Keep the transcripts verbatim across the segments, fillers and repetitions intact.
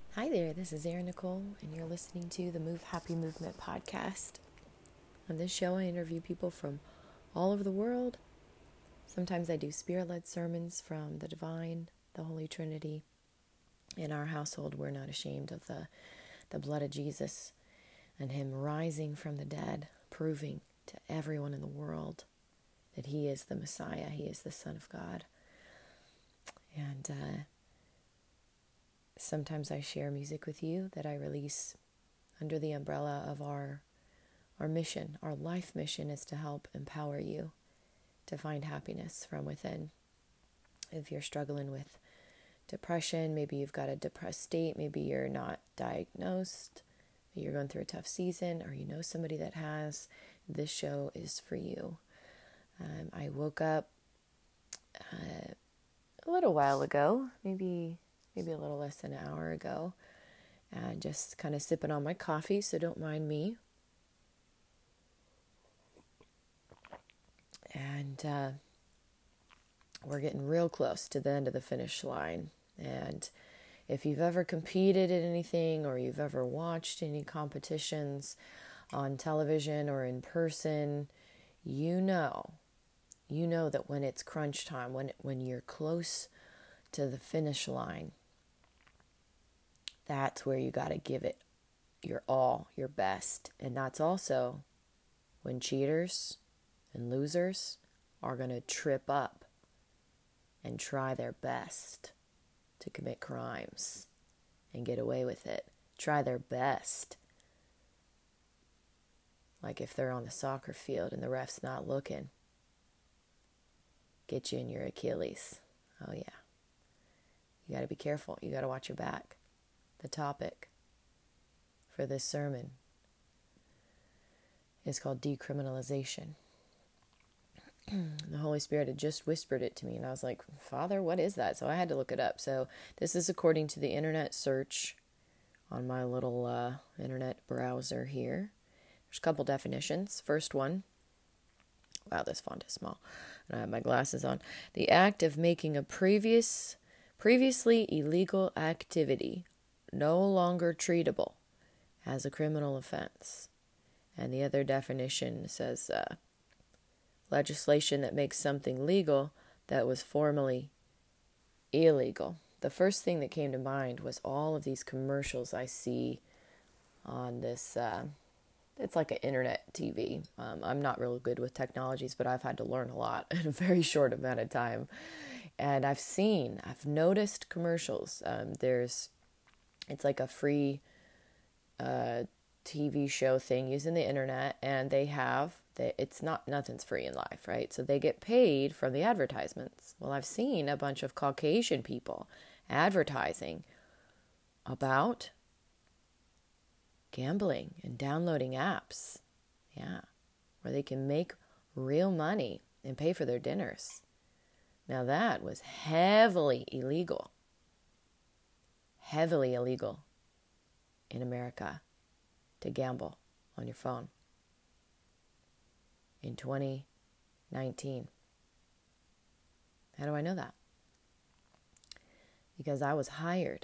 Hi there, this is Erin Nicole, and you're listening to the Move Happy Movement podcast. On this show, I interview people from all over the world. Sometimes I do spirit-led sermons from the divine, the Holy Trinity. In our household, we're not ashamed of the, the blood of Jesus and Him rising from the dead, proving to everyone in the world that He is the Messiah, He is the Son of God. And uh, sometimes I share music with you that I release under the umbrella of our our mission. Our life mission is to help empower you to find happiness from within. If you're struggling with depression, maybe you've got a depressed state, maybe you're not diagnosed, you're going through a tough season, or you know somebody that has, this show is for you. Um, I woke up uh, a little while ago, maybe maybe a little less than an hour ago, and just kind of sipping on my coffee, so don't mind me. And uh, we're getting real close to the end of the finish line. And if you've ever competed at anything, or you've ever watched any competitions on television or in person, you know, you know that when it's crunch time, when when you're close to the finish line, that's where you got to give it your all, your best. And that's also when cheaters and losers are going to trip up and try their best to commit crimes and get away with it. Try their best. Like if they're on the soccer field and the ref's not looking, get you in your Achilles. Oh yeah. You got to be careful. You got to watch your back. The topic for this sermon is called decriminalization. The Holy Spirit had just whispered it to me, and I was like, Father, what is that? So I had to look it up. So this is according to the internet search on my little uh, internet browser here. There's a couple definitions. First one, wow, this font is small, and I have my glasses on. The act of making a previous, previously illegal activity no longer treatable as a criminal offense. And the other definition says uh, legislation that makes something legal that was formerly illegal. The first thing that came to mind was all of these commercials I see on this, uh, it's like an internet T V. Um, I'm not real good with technologies, but I've had to learn a lot in a very short amount of time. And I've seen, I've noticed commercials. Um, there's It's like a free uh, T V show thing using the internet, and they have, they, it's not, nothing's free in life, right? So they get paid from the advertisements. Well, I've seen a bunch of Caucasian people advertising about gambling and downloading apps, yeah, where they can make real money and pay for their dinners. Now that was heavily illegal. Heavily illegal in America to gamble on your phone in twenty nineteen. How do I know that? Because I was hired.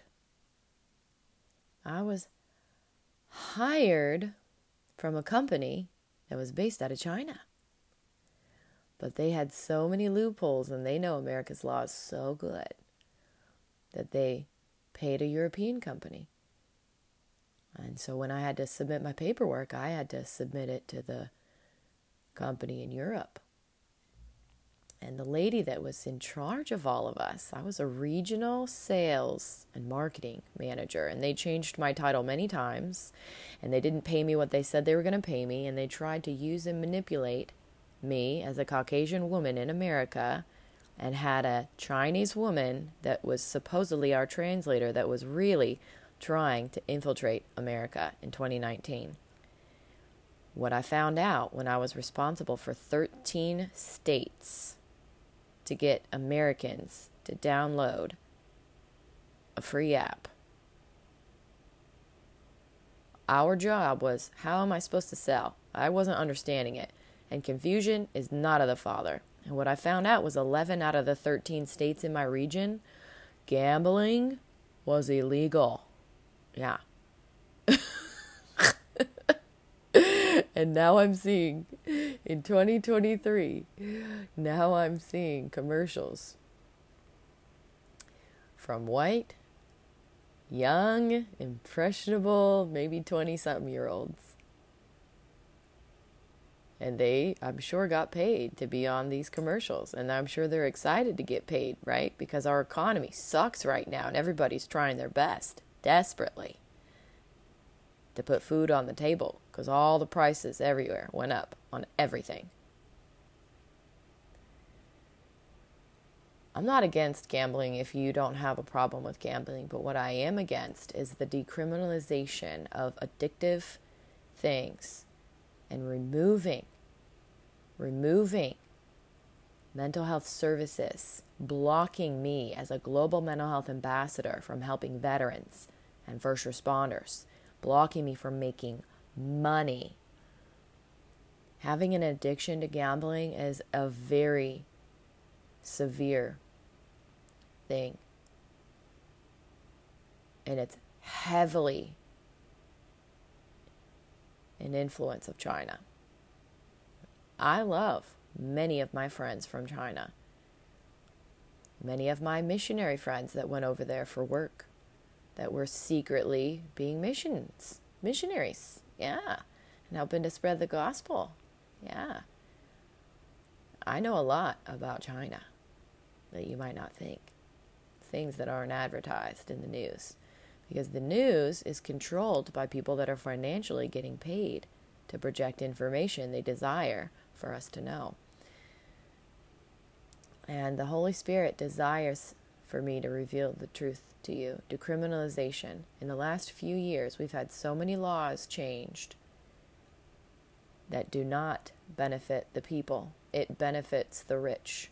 I was hired from a company that was based out of China. But they had so many loopholes, and they know America's law is so good that they paid a European company. And so when I had to submit my paperwork, I had to submit it to the company in Europe. And the lady that was in charge of all of us, I was a regional sales and marketing manager, and they changed my title many times, and they didn't pay me what they said they were going to pay me, and they tried to use and manipulate me as a Caucasian woman in America, and had a Chinese woman that was supposedly our translator that was really trying to infiltrate America in twenty nineteen. What I found out when I was responsible for thirteen states to get Americans to download a free app. Our job was, how am I supposed to sell? I wasn't understanding it. And confusion is not of the Father. And what I found out was eleven out of the thirteen states in my region, gambling was illegal. Yeah. And now I'm seeing, in twenty twenty-three, now I'm seeing commercials from white, young, impressionable, maybe twenty-something year olds. And they, I'm sure, got paid to be on these commercials. And I'm sure they're excited to get paid, right? Because our economy sucks right now and everybody's trying their best, desperately, to put food on the table because all the prices everywhere went up on everything. I'm not against gambling if you don't have a problem with gambling, but what I am against is the decriminalization of addictive things and removing, removing mental health services, blocking me as a global mental health ambassador from helping veterans and first responders, blocking me from making money. Having an addiction to gambling is a very severe thing. And it's heavily an influence of China. I love many of my friends from China. Many of my missionary friends that went over there for work, that were secretly being missions, missionaries, yeah, and helping to spread the gospel, yeah. I know a lot about China that you might not think, things that aren't advertised in the news, because the news is controlled by people that are financially getting paid to project information they desire for us to know. And the Holy Spirit desires for me to reveal the truth to you. Decriminalization. In the last few years, we've had so many laws changed that do not benefit the people. It benefits the rich.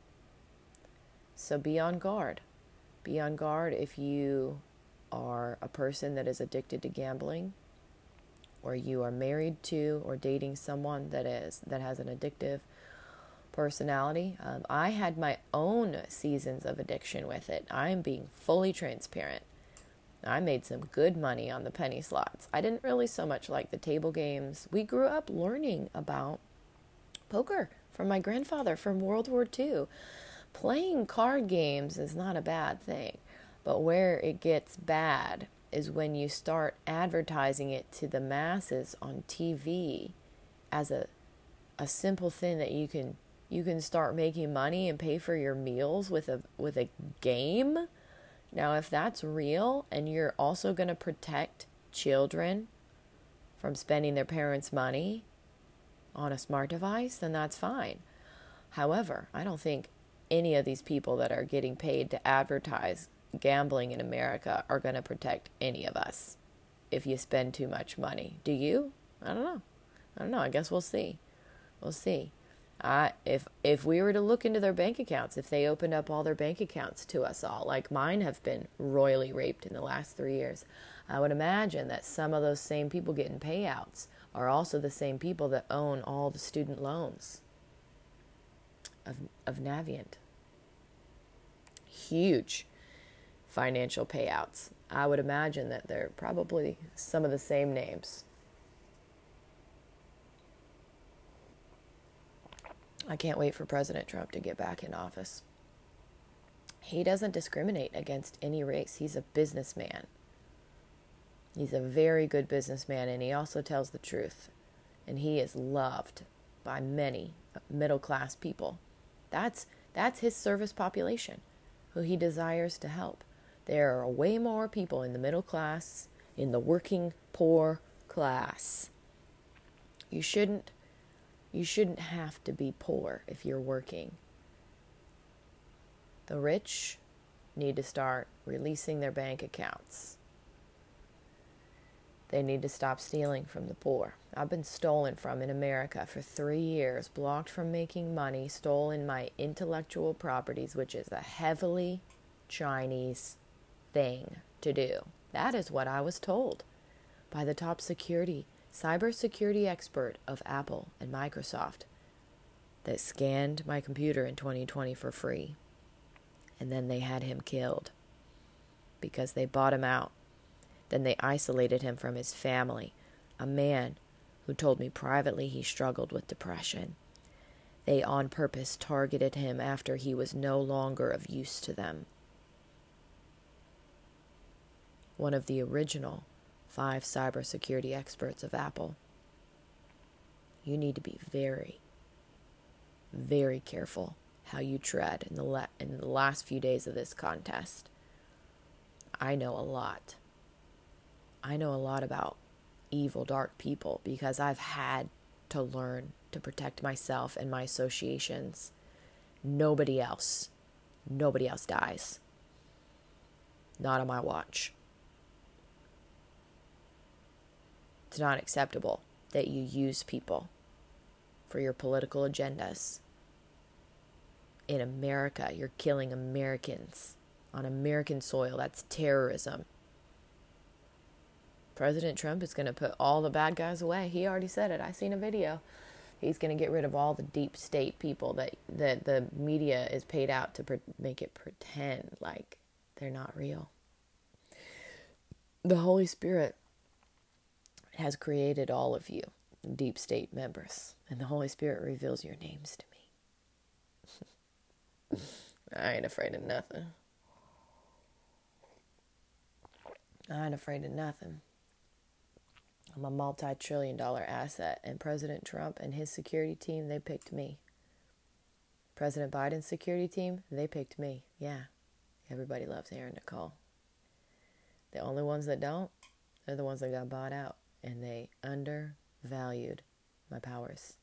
So be on guard. Be on guard if you are a person that is addicted to gambling, or you are married to or dating someone that is that has an addictive personality. Um, I had my own seasons of addiction with it. I am being fully transparent. I made some good money on the penny slots. I didn't really so much like the table games. We grew up learning about poker from my grandfather from World War Two. Playing card games is not a bad thing, but where it gets bad is when you start advertising it to the masses on T V as a a simple thing that you can you can start making money and pay for your meals with a with a game. Now, if that's real and you're also going to protect children from spending their parents' money on a smart device, then that's fine. However, I don't think any of these people that are getting paid to advertise gambling in America are going to protect any of us if you spend too much money. Do you? I don't know. I don't know. I guess we'll see. We'll see. I, if if we were to look into their bank accounts, if they opened up all their bank accounts to us all, like mine have been royally raped in the last three years, I would imagine that some of those same people getting payouts are also the same people that own all the student loans of of Navient. Huge financial payouts. I would imagine that they're probably some of the same names. I can't wait for President Trump to get back in office. He doesn't discriminate against any race. He's a businessman. He's a very good businessman, and he also tells the truth. And he is loved by many middle-class people. That's that's his service population, who he desires to help. There are way more people in the middle class, in the working poor class. You shouldn't You shouldn't have to be poor if you're working. The rich need to start releasing their bank accounts. They need to stop stealing from the poor. I've been stolen from in America for three years, blocked from making money, stolen my intellectual properties, which is a heavily Chinese thing to do. That is what I was told by the top security cybersecurity expert of Apple and Microsoft that scanned my computer in twenty twenty for free. And then they had him killed because they bought him out. Then they isolated him from his family, a man who told me privately he struggled with depression. They on purpose targeted him after he was no longer of use to them. One of the original five cybersecurity experts of Apple. You need to be very, very careful how you tread in the la- in the last few days of this contest. I know a lot. I know a lot about evil, dark people because I've had to learn to protect myself and my associations. Nobody else, nobody else dies. Not on my watch. It's not acceptable that you use people for your political agendas. In America, you're killing Americans on American soil. That's terrorism. President Trump is going to put all the bad guys away. He already said it. I seen a video. He's going to get rid of all the deep state people that, that the media is paid out to pre- make it pretend like they're not real. The Holy Spirit has created all of you, deep state members, and the Holy Spirit reveals your names to me. I ain't afraid of nothing. I ain't afraid of nothing. I'm a multi-trillion dollar asset, and President Trump and his security team, they picked me. President Biden's security team, they picked me. Yeah, everybody loves Aaron Nicole. The only ones that don't, they're the ones that got bought out, and they undervalued my powers.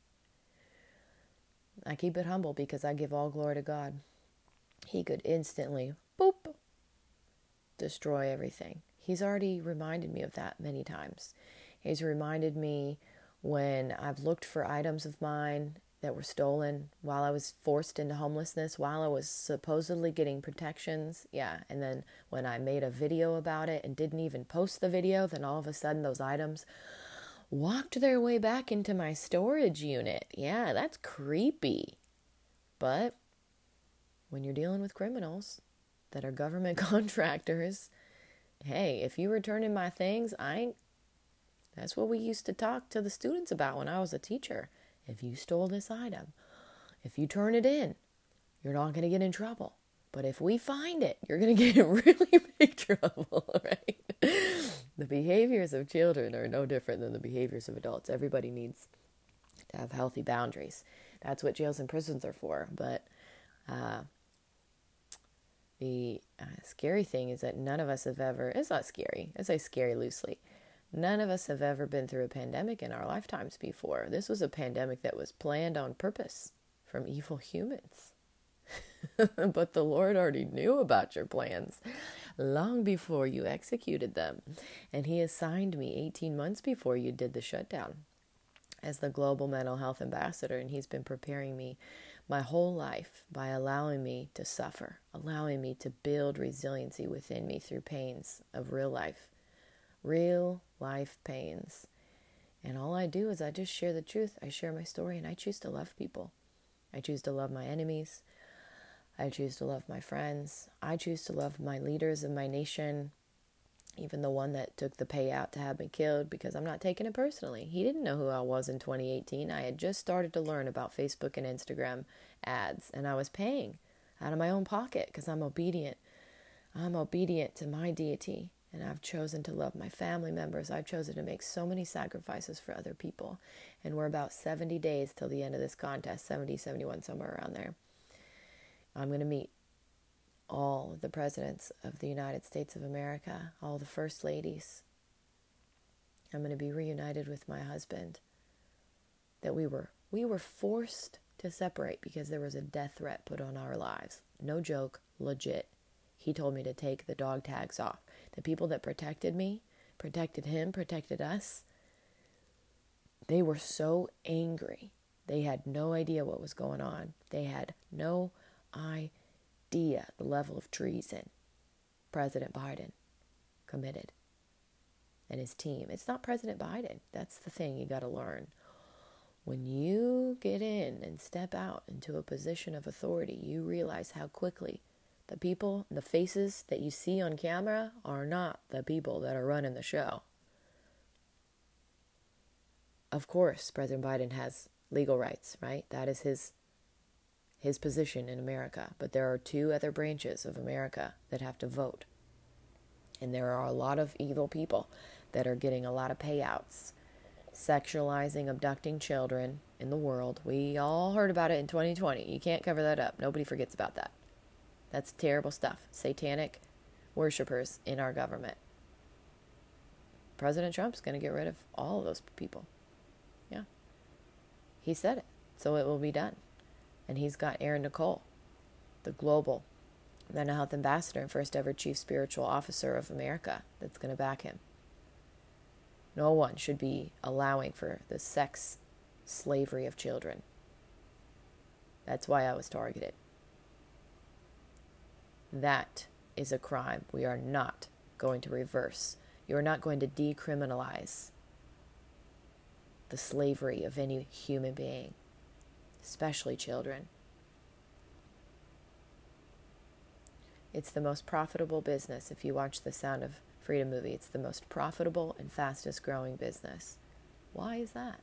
I keep it humble because I give all glory to God. He could instantly, boop, destroy everything. He's already reminded me of that many times. He's reminded me when I've looked for items of mine that were stolen while I was forced into homelessness, while I was supposedly getting protections. Yeah, and then when I made a video about it and didn't even post the video, then all of a sudden those items walked their way back into my storage unit. Yeah, that's creepy. But when you're dealing with criminals that are government contractors, hey, if you return in my things, I ain't... That's what we used to talk to the students about when I was a teacher. If you stole this item, if you turn it in, you're not going to get in trouble. But if we find it, you're going to get in really big trouble, right? The behaviors of children are no different than the behaviors of adults. Everybody needs to have healthy boundaries. That's what jails and prisons are for. But uh, the uh, scary thing is that none of us have ever, it's not scary, I say scary loosely, none of us have ever been through a pandemic in our lifetimes before. This was a pandemic that was planned on purpose from evil humans. But the Lord already knew about your plans long before you executed them. And He assigned me eighteen months before you did the shutdown as the global mental health ambassador. And He's been preparing me my whole life by allowing me to suffer, allowing me to build resiliency within me through pains of real life. Real life pains. And all I do is I just share the truth. I share my story, and I choose to love people. I choose to love my enemies. I choose to love my friends. I choose to love my leaders of my nation, even the one that took the payout to have me killed, because I'm not taking it personally. He didn't know who I was in twenty eighteen. I had just started to learn about Facebook and Instagram ads, and I was paying out of my own pocket because I'm obedient. I'm obedient to my deity. And I've chosen to love my family members. I've chosen to make so many sacrifices for other people. And we're about seventy days till the end of this contest, seventy, seventy-one, somewhere around there. I'm going to meet all the presidents of the United States of America, all the first ladies. I'm going to be reunited with my husband. That we were we were forced to separate because there was a death threat put on our lives. No joke, legit. He told me to take the dog tags off. The people that protected me, protected him, protected us, they were so angry. They had no idea what was going on. They had no idea the level of treason President Biden committed and his team. It's not President Biden. That's the thing you got to learn. When you get in and step out into a position of authority, you realize how quickly The people, the faces that you see on camera are not the people that are running the show. Of course, President Biden has legal rights, right? That is his his position in America. But there are two other branches of America that have to vote. And there are a lot of evil people that are getting a lot of payouts, sexualizing, abducting children in the world. We all heard about it in twenty twenty. You can't cover that up. Nobody forgets about that. That's terrible stuff. Satanic worshipers in our government. President Trump's going to get rid of all of those people. Yeah. He said it. So it will be done. And he's got Erin Nicole, the global mental health ambassador and first ever chief spiritual officer of America, that's going to back him. No one should be allowing for the sex slavery of children. That's why I was targeted. That is a crime we are not going to reverse. You are not going to decriminalize the slavery of any human being, especially children. It's the most profitable business. If you watch the Sound of Freedom movie, it's the most profitable and fastest growing business. Why is that?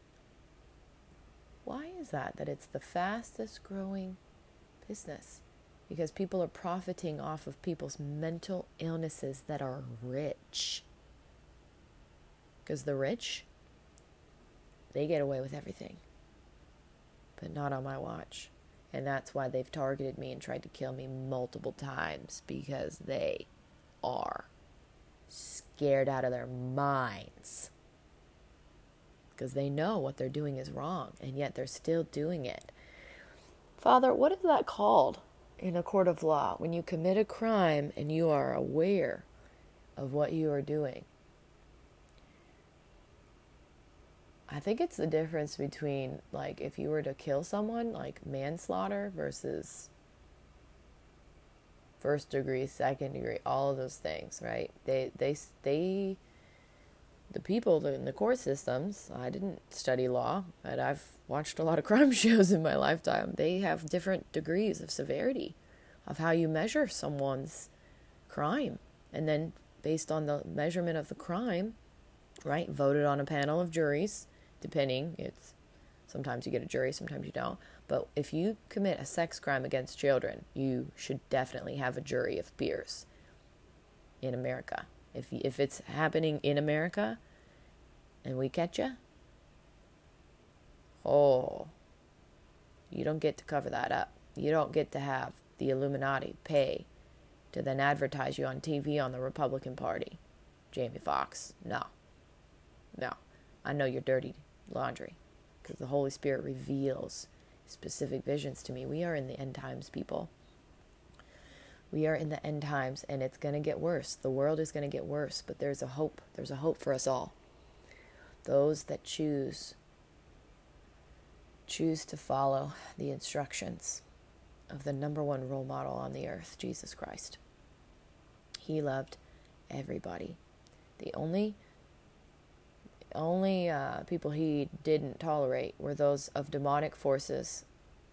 Why is that, that it's the fastest growing business? Because people are profiting off of people's mental illnesses that are rich. Because the rich, they get away with everything. But not on my watch. And that's why they've targeted me and tried to kill me multiple times. Because they are scared out of their minds. Because they know what they're doing is wrong. And yet they're still doing it. Father, what is that called in a court of law? When you commit a crime and you are aware of what you are doing. I think it's the difference between, like, if you were to kill someone, like manslaughter versus first degree, second degree, all of those things, right? They, they, they, the people in the court systems, I didn't study law, but I've watched a lot of crime shows in my lifetime. They have different degrees of severity of how you measure someone's crime. And then based on the measurement of the crime, right, voted on a panel of juries. Depending, it's sometimes you get a jury, sometimes you don't. But if you commit a sex crime against children, you should definitely have a jury of peers in America. If if it's happening in America and we catch you, oh, you don't get to cover that up. You don't get to have the Illuminati pay to then advertise you on T V on the Republican Party. Jamie Foxx, no. No. I know your dirty laundry because the Holy Spirit reveals specific visions to me. We are in the end times, people. We are in the end times, and it's going to get worse. The world is going to get worse, but there's a hope. There's a hope for us all. Those that choose, choose to follow the instructions of the number one role model on the earth, Jesus Christ. He loved everybody. The only Only uh, people he didn't tolerate were those of demonic forces.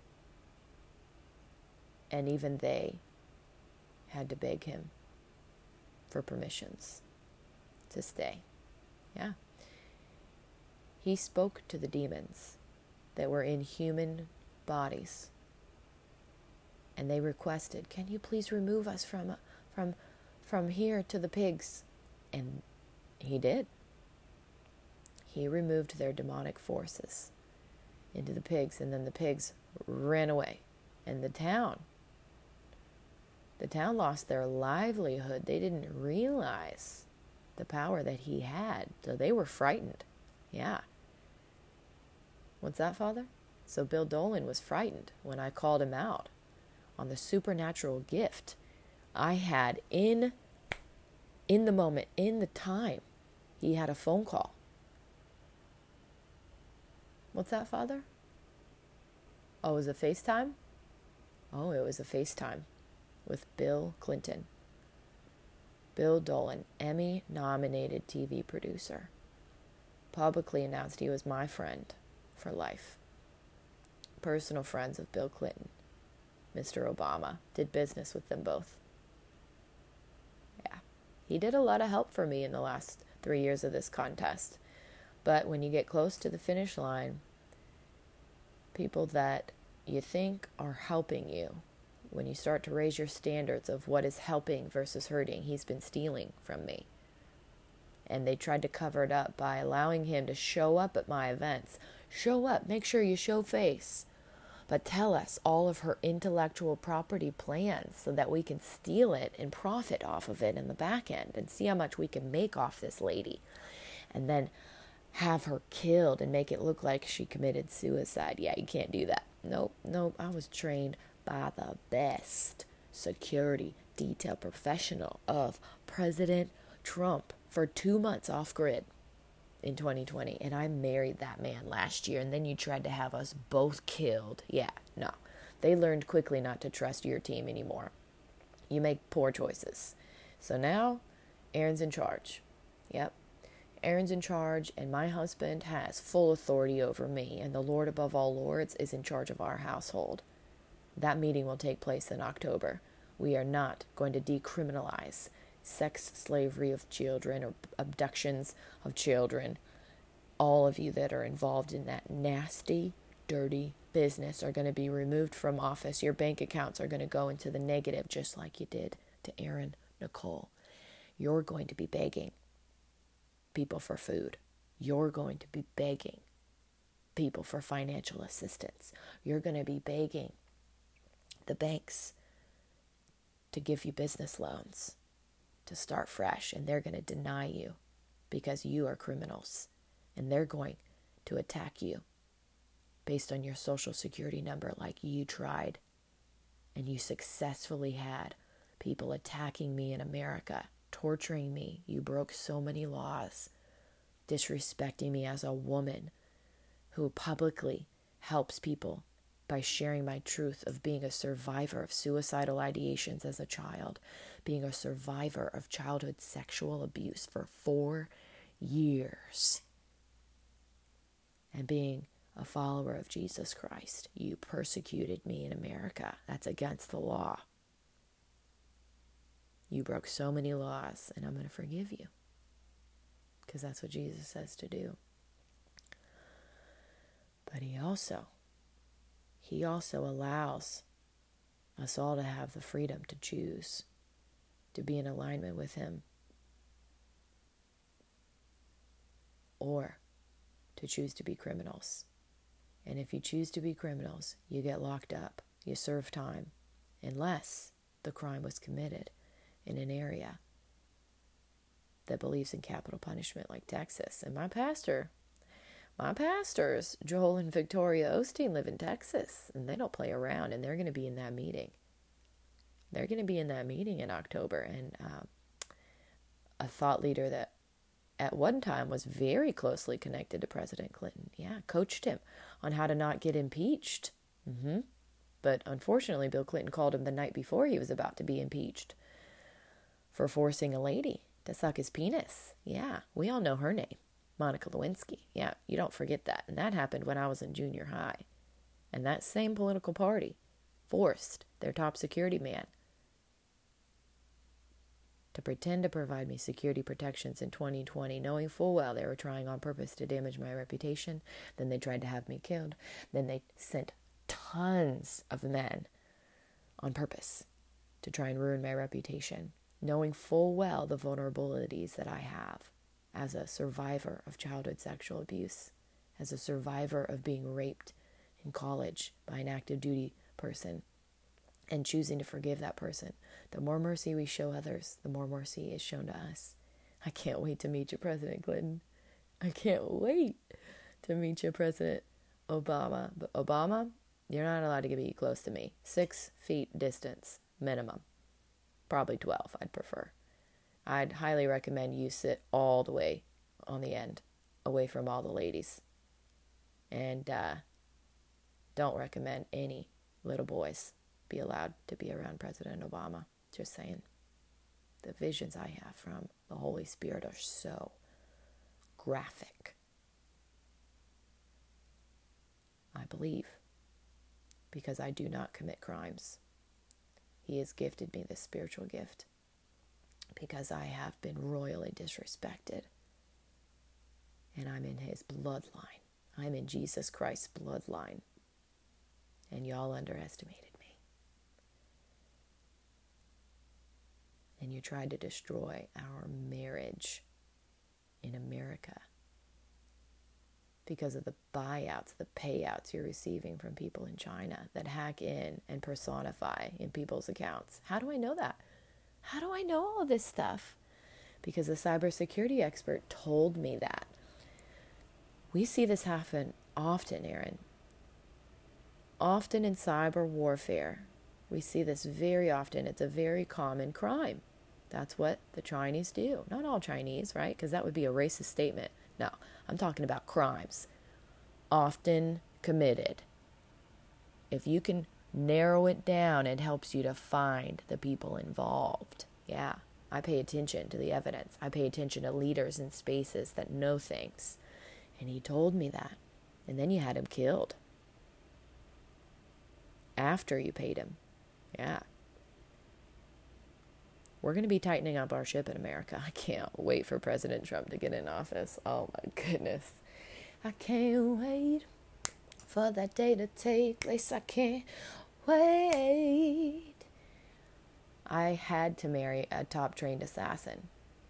And even they had to beg him for permissions to stay. Yeah. He spoke to the demons that were in human bodies. And they requested, can you please remove us from, from, from here to the pigs? And he did. He removed their demonic forces into the pigs, and then the pigs ran away. And the town, the town lost their livelihood. They didn't realize the power that he had, so they were frightened. Yeah. What's that, Father? So Bill Dolan was frightened when I called him out on the supernatural gift I had in, in the moment, in the time. He had a phone call. What's that, Father? Oh, it was a FaceTime? Oh, it was a FaceTime with Bill Clinton. Bill Dolan, Emmy-nominated T V producer, publicly announced he was my friend for life. Personal friends of Bill Clinton. Mister Obama. Did business with them both. Yeah. He did a lot of help for me in the last three years of this contest. But when you get close to the finish line, people that you think are helping you, when you start to raise your standards of what is helping versus hurting, he's been stealing from me. And they tried to cover it up by allowing him to show up at my events. Show up, make sure you show face. But tell us all of her intellectual property plans so that we can steal it and profit off of it in the back end and see how much we can make off this lady. And then have her killed and make it look like she committed suicide. Yeah, you can't do that. Nope, nope. I was trained by the best security detail professional of President Trump for two months off grid in twenty twenty. And I married that man last year. And then you tried to have us both killed. Yeah, no. They learned quickly not to trust your team anymore. You make poor choices. So now, Aaron's in charge. Yep. Aaron's in charge, and my husband has full authority over me, and the Lord above all lords is in charge of our household. That meeting will take place in October. We are not going to decriminalize sex slavery of children or abductions of children. All of you that are involved in that nasty, dirty business are going to be removed from office. Your bank accounts are going to go into the negative, just like you did to Aaron Nicole. You're going to be begging people for food. You're going to be begging people for financial assistance. You're going to be begging the banks to give you business loans to start fresh, and they're going to deny you because you are criminals, and they're going to attack you based on your social security number like you tried, and you successfully had people attacking me in America, torturing me. You broke so many laws, disrespecting me as a woman who publicly helps people by sharing my truth of being a survivor of suicidal ideations as a child, being a survivor of childhood sexual abuse for four years, and being a follower of Jesus Christ. You persecuted me in America. That's against the law. You broke so many laws, and I'm going to forgive you because that's what Jesus says to do. But he also He also allows us all to have the freedom to choose to be in alignment with him, or to choose to be criminals. And if you choose to be criminals, you get locked up. You serve time, unless the crime was committed in an area that believes in capital punishment like Texas. And my pastor... My pastors, Joel and Victoria Osteen, live in Texas, and they don't play around, and they're going to be in that meeting. They're going to be in that meeting in October, and um, a thought leader that at one time was very closely connected to President Clinton, yeah, coached him on how to not get impeached. Mm-hmm. But unfortunately, Bill Clinton called him the night before he was about to be impeached for forcing a lady to suck his penis. Yeah, we all know her name. Monica Lewinsky. Yeah, you don't forget that. And that happened when I was in junior high. And that same political party forced their top security man to pretend to provide me security protections in twenty twenty, knowing full well they were trying on purpose to damage my reputation. Then they tried to have me killed. Then they sent tons of men on purpose to try and ruin my reputation, knowing full well the vulnerabilities that I have as a survivor of childhood sexual abuse, as a survivor of being raped in college by an active duty person, and choosing to forgive that person. The more mercy we show others, the more mercy is shown to us. I can't wait to meet you, President Clinton. I can't wait to meet you, President Obama. But Obama, you're not allowed to be close to me. Six feet distance, minimum. Probably twelve, I'd prefer. I'd highly recommend you sit all the way on the end, away from all the ladies. And uh, don't recommend any little boys be allowed to be around President Obama. Just saying. The visions I have from the Holy Spirit are so graphic. I believe, because I do not commit crimes. He has gifted me this spiritual gift because I have been royally disrespected. And I'm in his bloodline. I'm in Jesus Christ's bloodline. And y'all underestimated me. And you tried to destroy our marriage in America because of the buyouts, the payouts you're receiving from people in China that hack in and personify in people's accounts. How do I know that? How do I know all of this stuff? Because a cybersecurity expert told me that. We see this happen often, Aaron. Often in cyber warfare. We see this very often. It's a very common crime. That's what the Chinese do. Not all Chinese, right? Because that would be a racist statement. No, I'm talking about crimes often committed. If you can narrow it down, it helps you to find the people involved. Yeah, I pay attention to the evidence. I pay attention to leaders in spaces that know things. And he told me that. And then you had him killed. After you paid him. Yeah. We're going to be tightening up our ship in America. I can't wait for President Trump to get in office. Oh my goodness. I can't wait for that day to take place. I can't wait. I had to marry a top trained assassin.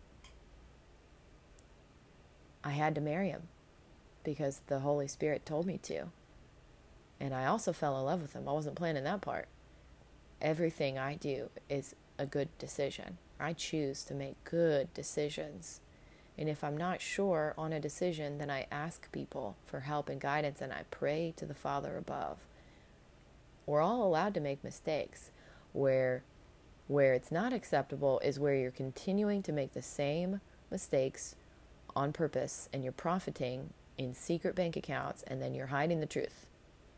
I had to marry him because the Holy Spirit told me to. And I also fell in love with him. I wasn't planning that part. Everything I do is a good decision. I choose to make good decisions. And if I'm not sure on a decision, then I ask people for help and guidance, and I pray to the Father above. We're all allowed to make mistakes. Where, where it's not acceptable is where you're continuing to make the same mistakes on purpose, and you're profiting in secret bank accounts, and then you're hiding the truth.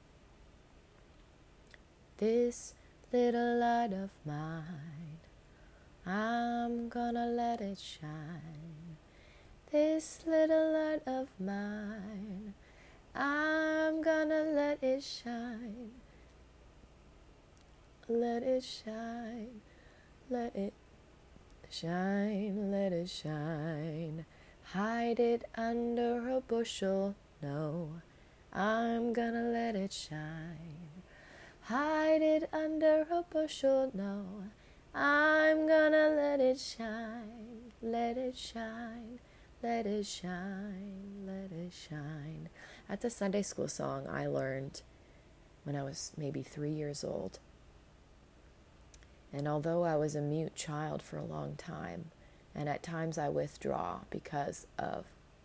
This little light of mine, I'm gonna let it shine. This little light of mine, I'm gonna let it shine. Let it shine, let it shine, let it shine. Hide it under a bushel, no, I'm gonna let it shine. Hide it under a bushel, no, I'm gonna let it shine. Let it shine, let it shine, let it shine. That's a Sunday school song I learned when I was maybe three years old. And although I was a mute child for a long time, and at times I withdraw because of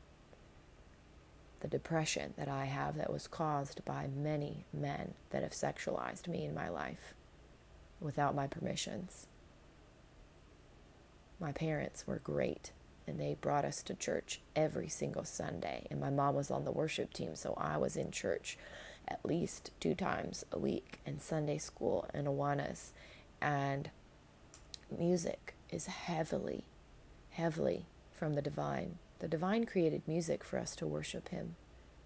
the depression that I have that was caused by many men that have sexualized me in my life without my permissions. My parents were great, and they brought us to church every single Sunday. And my mom was on the worship team, so I was in church at least two times a week, and Sunday school and Awanas. And music is heavily, heavily from the divine. The divine created music for us to worship him.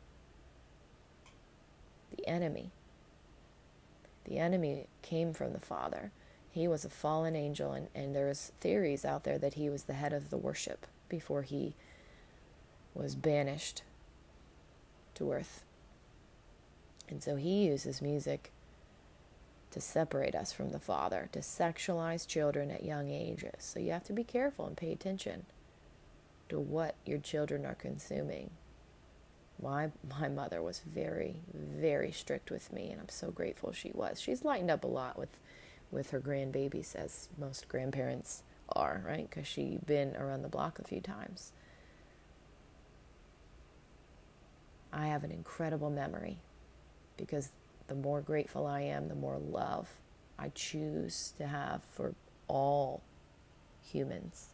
The enemy. The enemy came from the Father. He was a fallen angel, and, and there's theories out there that he was the head of the worship before he was banished to earth. And so he uses music to separate us from the Father, to sexualize children at young ages. So you have to be careful and pay attention to what your children are consuming. My my mother was very, very strict with me, and I'm so grateful she was. She's lightened up a lot with, with her grandbabies, as most grandparents are, right? Because she's been around the block a few times. I have an incredible memory, because the more grateful I am, the more love I choose to have for all humans.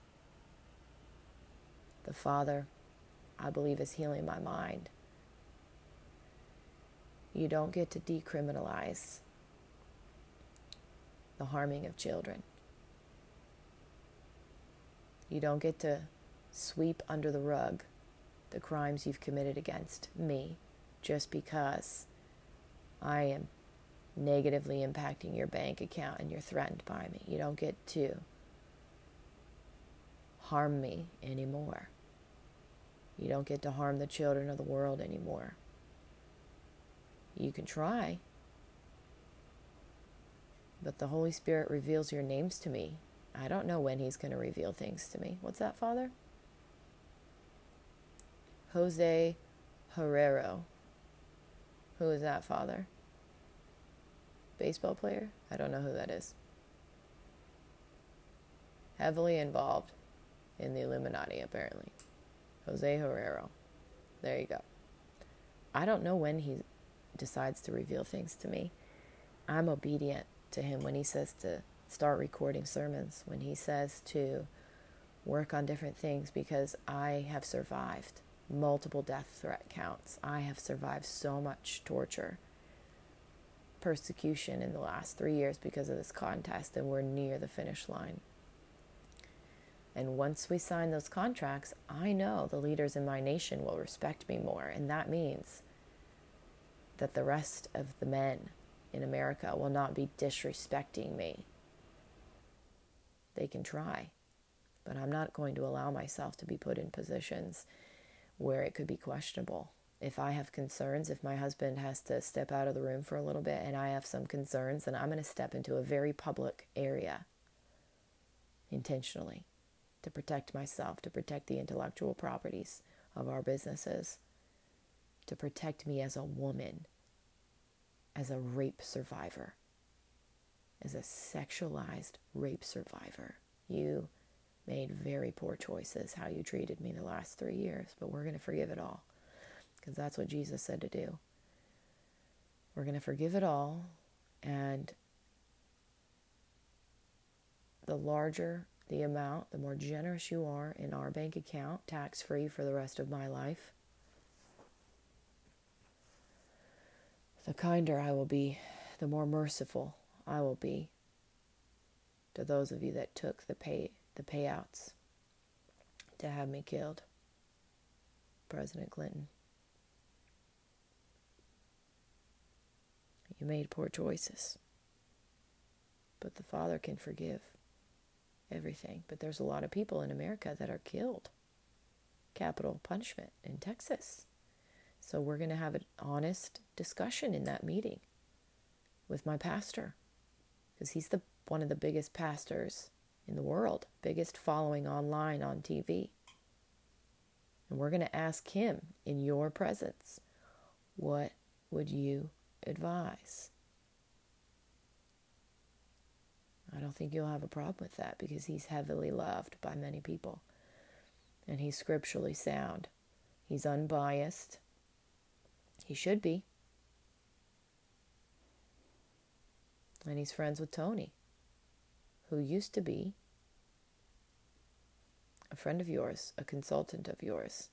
The Father, I believe, is healing my mind. You don't get to decriminalize the harming of children. You don't get to sweep under the rug the crimes you've committed against me just because I am negatively impacting your bank account and you're threatened by me. You don't get to harm me anymore. You don't get to harm the children of the world anymore. You can try, but the Holy Spirit reveals your names to me. I don't know when he's going to reveal things to me. What's that, Father? Jose Herrero. Who is that, Father? Baseball player? I don't know who that is. Heavily involved in the Illuminati, apparently. Jose Herrero. There you go. I don't know when he decides to reveal things to me. I'm obedient to him when he says to start recording sermons, when he says to work on different things, because I have survived multiple death threat counts. I have survived so much torture, persecution in the last three years because of this contest, and we're near the finish line. And once we sign those contracts, I know the leaders in my nation will respect me more, and that means that the rest of the men in America will not be disrespecting me. They can try, but I'm not going to allow myself to be put in positions where it could be questionable. If I have concerns, if my husband has to step out of the room for a little bit and I have some concerns, then I'm going to step into a very public area intentionally to protect myself, to protect the intellectual properties of our businesses, to protect me as a woman, as a rape survivor, as a sexualized rape survivor. You made very poor choices how you treated me the last three years, but we're going to forgive it all, because that's what Jesus said to do. We're going to forgive it all, and the larger the amount, the more generous you are in our bank account, tax-free for the rest of my life, the kinder I will be, the more merciful I will be to those of you that took the pay, the payouts to have me killed. President Clinton, you made poor choices, but the Father can forgive everything. But there's a lot of people in America that are killed. Capital punishment in Texas. So we're going to have an honest discussion in that meeting with my pastor, because he's the one of the biggest pastors in the world, biggest following online on T V. And we're going to ask him in your presence, what would you advise? I don't think you'll have a problem with that, because he's heavily loved by many people. And he's scripturally sound. He's unbiased. He should be. And he's friends with Tony, who used to be a friend of yours, a consultant of yours.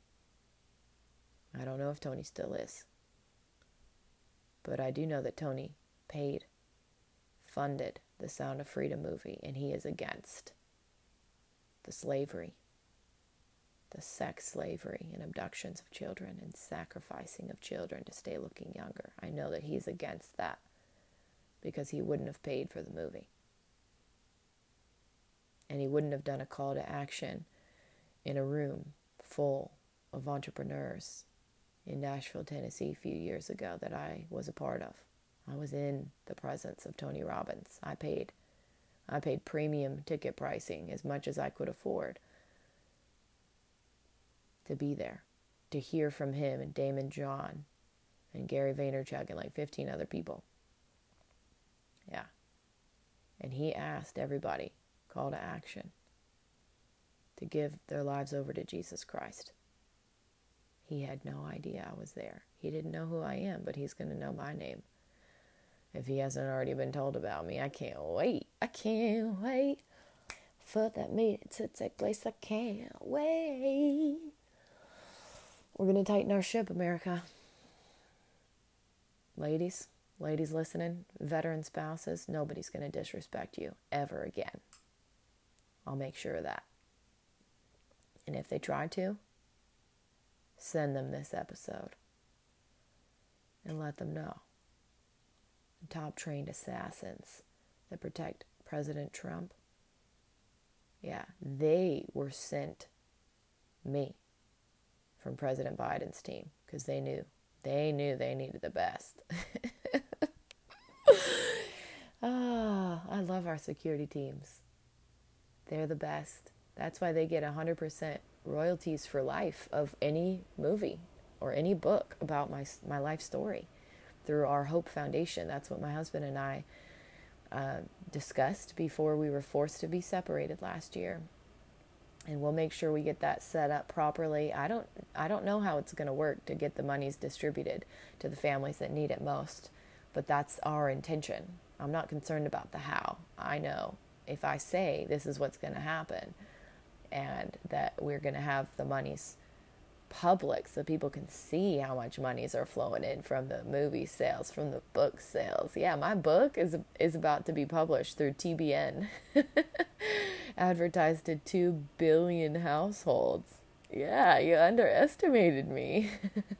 I don't know if Tony still is. But I do know that Tony paid, funded the Sound of Freedom movie, and he is against the slavery, the sex slavery and abductions of children and sacrificing of children to stay looking younger. I know that he's against that because he wouldn't have paid for the movie. And he wouldn't have done a call to action in a room full of entrepreneurs in Nashville, Tennessee a few years ago that I was a part of. I was in the presence of Tony Robbins. I paid. I paid premium ticket pricing, as much as I could afford, to be there, to hear from him and Damon John and Gary Vaynerchuk and like fifteen other people. Yeah. And he asked everybody, call to action, to give their lives over to Jesus Christ. He had no idea I was there. He didn't know who I am, but he's going to know my name. If he hasn't already been told about me, I can't wait. I can't wait for that meeting to take place. I can't wait. We're going to tighten our ship, America. Ladies, ladies listening, veteran spouses, nobody's going to disrespect you ever again. I'll make sure of that. And if they try to, send them this episode and let them know top trained assassins that protect President Trump, yeah, they were sent me from President Biden's team because they knew, they knew they needed the best. Ah, I love our security teams. They're the best. That's why they get one hundred percent royalties for life of any movie or any book about my my life story through our Hope Foundation. That's what my husband and I uh, discussed before we were forced to be separated last year. And we'll make sure we get that set up properly. I don't I don't know how it's going to work to get the monies distributed to the families that need it most, but that's our intention. I'm not concerned about the how. I know if I say this is what's going to happen and that we're going to have the monies public so people can see how much monies are flowing in from the movie sales, from the book sales. Yeah, my book is is about to be published through T B N. Advertised to two billion households. Yeah, you underestimated me.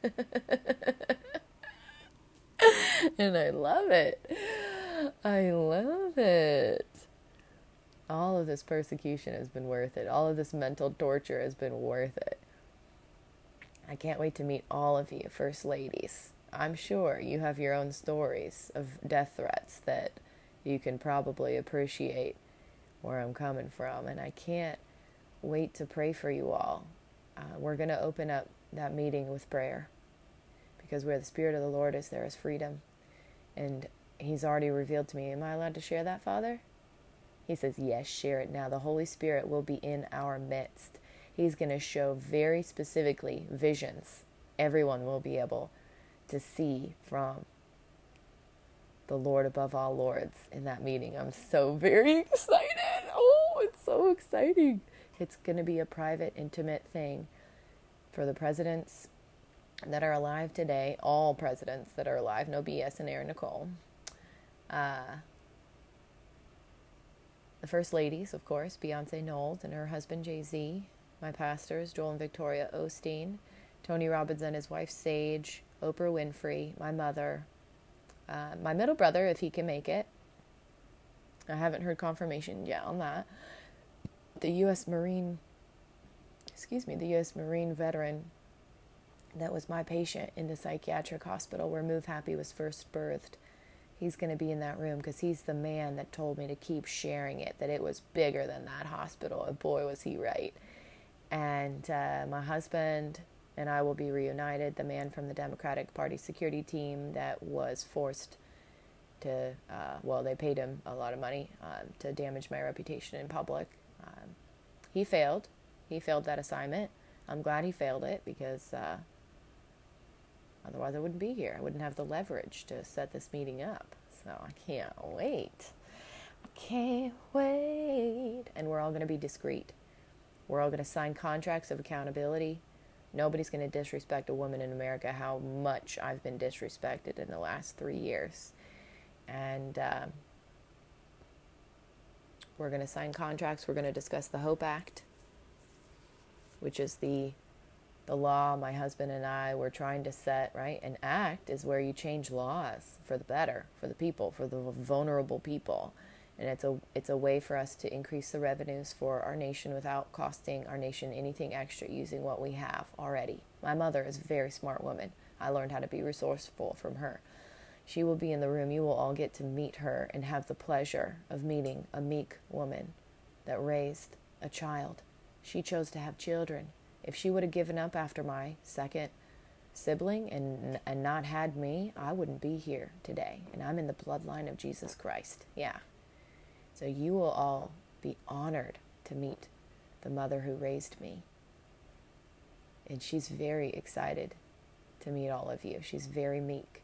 And I love it. I love it. All of this persecution has been worth it. All of this mental torture has been worth it. I can't wait to meet all of you, First Ladies. I'm sure you have your own stories of death threats that you can probably appreciate where I'm coming from. And I can't wait to pray for you all. Uh, we're going to open up that meeting with prayer because where the Spirit of the Lord is, there is freedom. And He's already revealed to me, am I allowed to share that, Father? He says, yes, share it now. The Holy Spirit will be in our midst. He's going to show very specifically visions everyone will be able to see from the Lord above all lords in that meeting. I'm so very excited. Oh, it's so exciting. It's going to be a private, intimate thing for the presidents that are alive today, all presidents that are alive, no B S and Aaron Nicole. Uh, the First Ladies, of course, Beyonce Knowles and her husband Jay-Z, my pastors, Joel and Victoria Osteen, Tony Robbins and his wife Sage, Oprah Winfrey, my mother, uh, my middle brother, if he can make it. I haven't heard confirmation yet on that. The U S Marine, excuse me, the U S Marine veteran that was my patient in the psychiatric hospital where Move Happy was first birthed. He's going to be in that room because he's the man that told me to keep sharing it, that it was bigger than that hospital. And boy, was he right. And uh, my husband and I will be reunited. The man from the Democratic Party security team that was forced to, uh, well, they paid him a lot of money um, to damage my reputation in public. Um, he failed. He failed that assignment. I'm glad he failed it because uh, otherwise I wouldn't be here. I wouldn't have the leverage to set this meeting up. So I can't wait. I can't wait. And we're all going to be discreet. We're all going to sign contracts of accountability. Nobody's going to disrespect a woman in America how much I've been disrespected in the last three years. And uh, we're going to sign contracts. We're going to discuss the HOPE Act, which is the the law my husband and I were trying to set, right? An act is where you change laws for the better, for the people, for the vulnerable people. And it's a it's a way for us to increase the revenues for our nation without costing our nation anything extra using what we have already. My mother is a very smart woman. I learned how to be resourceful from her. She will be in the room. You will all get to meet her and have the pleasure of meeting a meek woman that raised a child. She chose to have children. If she would have given up after my second sibling and and not had me, I wouldn't be here today. And I'm in the bloodline of Jesus Christ. Yeah. So you will all be honored to meet the mother who raised me. And she's very excited to meet all of you. She's very meek.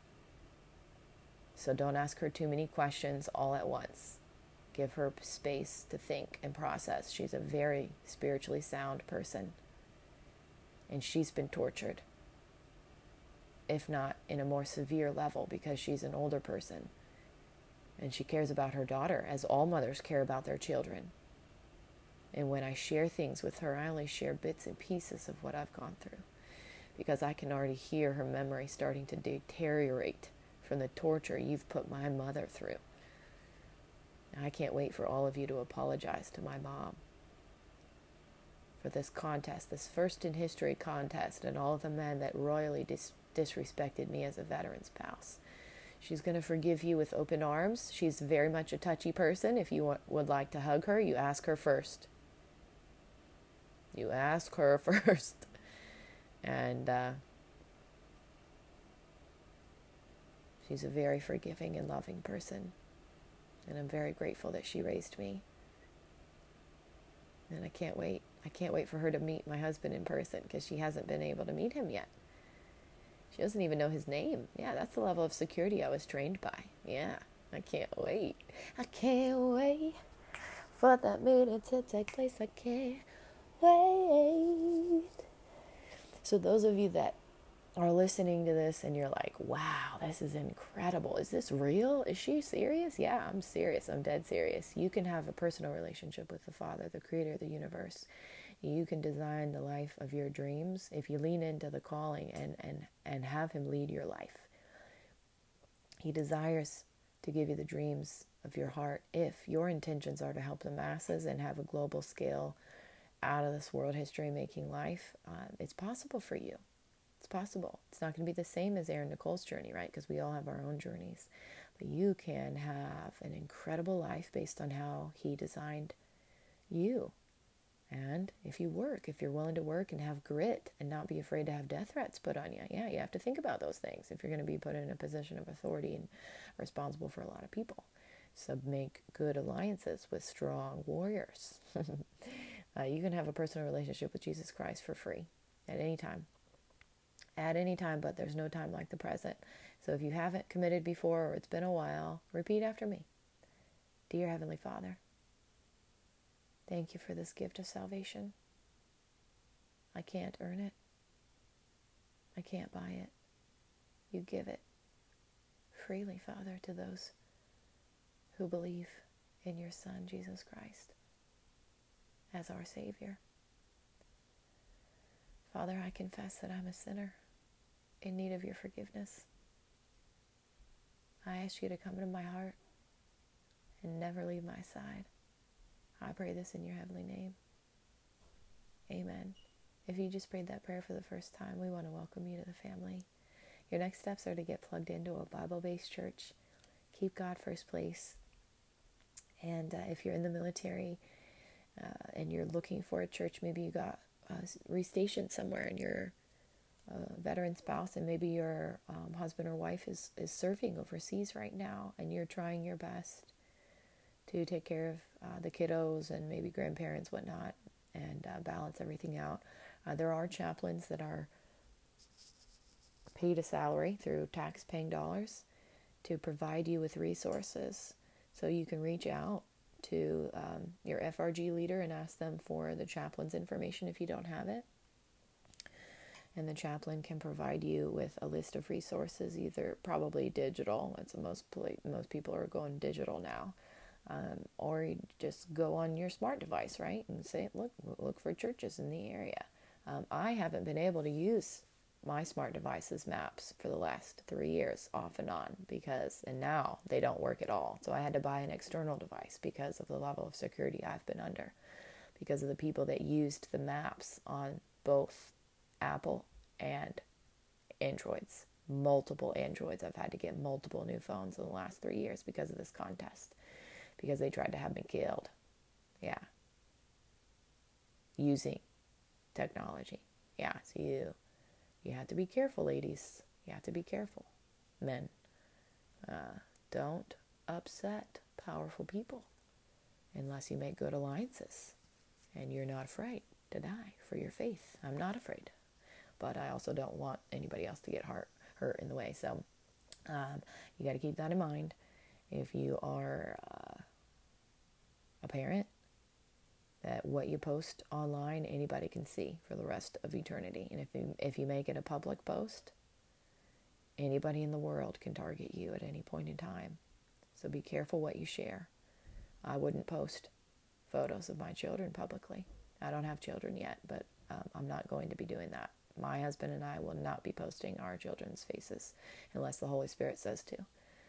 So don't ask her too many questions all at once. Give her space to think and process. She's a very spiritually sound person. And she's been tortured, if not in a more severe level, because she's an older person. And she cares about her daughter, as all mothers care about their children. And when I share things with her, I only share bits and pieces of what I've gone through, because I can already hear her memory starting to deteriorate from the torture you've put my mother through. I can't wait for all of you to apologize to my mom for this contest, this first in history contest, and all of the men that royally dis- disrespected me as a veteran spouse. She's going to forgive you with open arms. She's very much a touchy person. If you want, would like to hug her, you ask her first. You ask her first. And uh, she's a very forgiving and loving person. And I'm very grateful that she raised me. And I can't wait. I can't wait for her to meet my husband in person, because she hasn't been able to meet him yet. She doesn't even know his name. Yeah, that's the level of security I was trained by. Yeah, I can't wait. I can't wait for that meeting to take place. I can't wait. So those of you that are listening to this and you're like, wow, this is incredible. Is this real? Is she serious? Yeah, I'm serious. I'm dead serious. You can have a personal relationship with the Father, the creator of the universe. You can design the life of your dreams if you lean into the calling and, and, and have him lead your life. He desires to give you the dreams of your heart if your intentions are to help the masses and have a global scale out of this world history making life. Uh, it's possible for you. It's possible. It's not going to be the same as Aaron Nicole's journey, right? Because we all have our own journeys. But you can have an incredible life based on how he designed you. And if you work, if you're willing to work and have grit and not be afraid to have death threats put on you, yeah, you have to think about those things if you're going to be put in a position of authority and responsible for a lot of people. So make good alliances with strong warriors. uh, you can have a personal relationship with Jesus Christ for free at any time. At any time, but there's no time like the present. So if you haven't committed before or it's been a while, repeat after me. Dear Heavenly Father, thank you for this gift of salvation. I can't earn it. I can't buy it. You give it freely, Father, to those who believe in your Son, Jesus Christ, as our Savior. Father, I confess that I'm a sinner in need of your forgiveness. I ask you to come into my heart and never leave my side. I pray this in your heavenly name. Amen. If you just prayed that prayer for the first time, we want to welcome you to the family. Your next steps are to get plugged into a Bible-based church. Keep God first place. And uh, if you're in the military uh, and you're looking for a church, maybe you got uh, restationed somewhere and you're a veteran spouse, and maybe your um, husband or wife is, is serving overseas right now, and you're trying your best to take care of uh, the kiddos and maybe grandparents, whatnot, and uh, balance everything out. Uh, there are chaplains that are paid a salary through tax-paying dollars to provide you with resources. So you can reach out to um, your F R G leader and ask them for the chaplain's information if you don't have it. And the chaplain can provide you with a list of resources, either probably digital. It's most most people are going digital now. Um, or you just go on your smart device, right, and say, look, look for churches in the area. Um, I haven't been able to use my smart devices maps for the last three years off and on because, and now they don't work at all. So I had to buy an external device because of the level of security I've been under, because of the people that used the maps on both Apple and Androids. Multiple Androids. I've had to get multiple new phones in the last three years because of this contest. Because they tried to have me killed. Yeah. Using technology. Yeah, so you, you have to be careful, ladies. You have to be careful. Men, uh, don't upset powerful people unless you make good alliances and you're not afraid to die for your faith. I'm not afraid. But I also don't want anybody else to get hurt, hurt in the way. So um, you got to keep that in mind. If you are uh, a parent, that what you post online, anybody can see for the rest of eternity. And if you, if you make it a public post, anybody in the world can target you at any point in time. So be careful what you share. I wouldn't post photos of my children publicly. I don't have children yet, but um, I'm not going to be doing that my husband and I will not be posting our children's faces unless the Holy Spirit says to.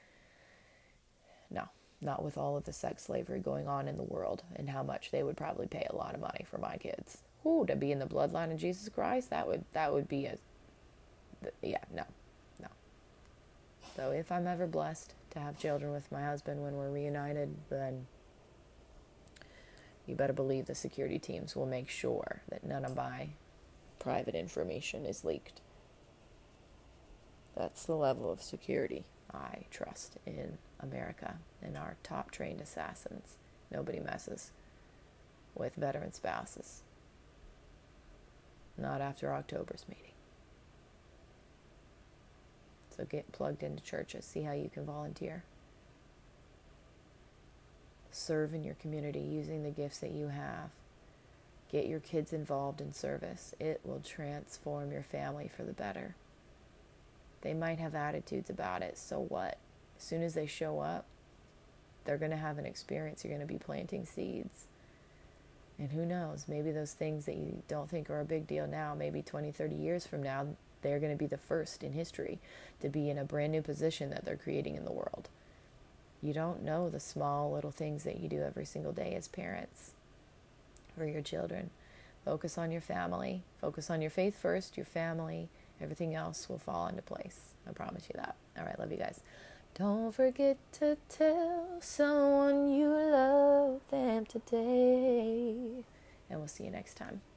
No, not with all of the sex slavery going on in the world and how much they would probably pay a lot of money for my kids. Ooh, to be in the bloodline of Jesus Christ, that would that would be a, yeah, no, no. So if I'm ever blessed to have children with my husband when we're reunited, then you better believe the security teams will make sure that none of my private information is leaked. That's the level of security I trust in America and our top trained assassins. Nobody messes with veteran spouses. Not after October's meeting. So get plugged into churches. See how you can volunteer. Serve in your community using the gifts that you have. Get your kids involved in service. It will transform your family for the better. They might have attitudes about it. So what? As soon as they show up, they're going to have an experience. You're going to be planting seeds. And who knows, maybe those things that you don't think are a big deal now, maybe twenty, thirty years from now, they're going to be the first in history to be in a brand new position that they're creating in the world. You don't know the small little things that you do every single day as parents for your children. Focus on your family. Focus on your faith first, your family. Everything else will fall into place. I promise you that. All right, love you guys. Don't forget to tell someone you love them today. And we'll see you next time.